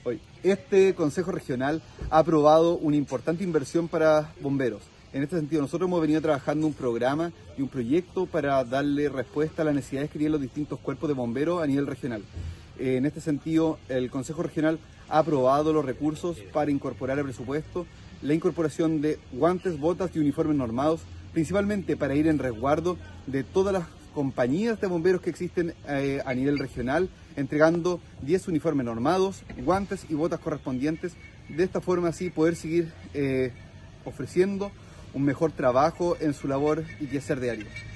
Hoy, este Consejo Regional ha aprobado una importante inversión para bomberos. En este sentido, nosotros hemos venido trabajando un programa y un proyecto para darle respuesta a las necesidades que tienen los distintos cuerpos de bomberos a nivel regional. En este sentido, el Consejo Regional ha aprobado los recursos para incorporar al presupuesto la incorporación de guantes, botas y uniformes normados, principalmente para ir en resguardo de todas las compañías de bomberos que existen a nivel regional, entregando 10 uniformes normados, guantes y botas correspondientes. De esta forma así poder seguir ofreciendo un mejor trabajo en su labor y quehacer diario.